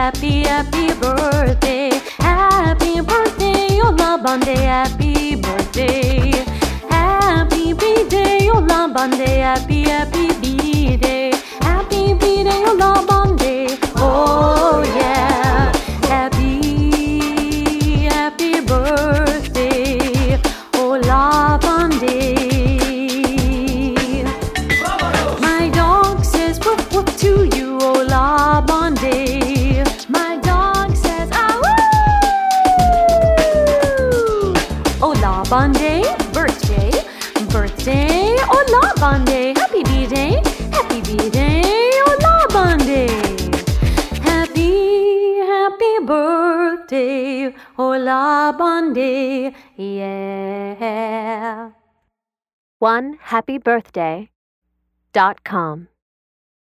happy, happy birthday. Happy birthday, Ola Bande, happy birthday. Happy B-Day, Ola Bande, happy, happy B-Day. Happy B-Day, Ola Bande, oh yeah. Happy, happy birthday, Ola Bande. My dog says woof woof to you, Ola Bande. My dog says ah woo. Ola Bande, birthday, birthday, Ola Bande. Happy B-Day, happy B-Day, Ola Bande. Happy, happy birthday, Ola Bande, yeah. OneHappyBirthday.com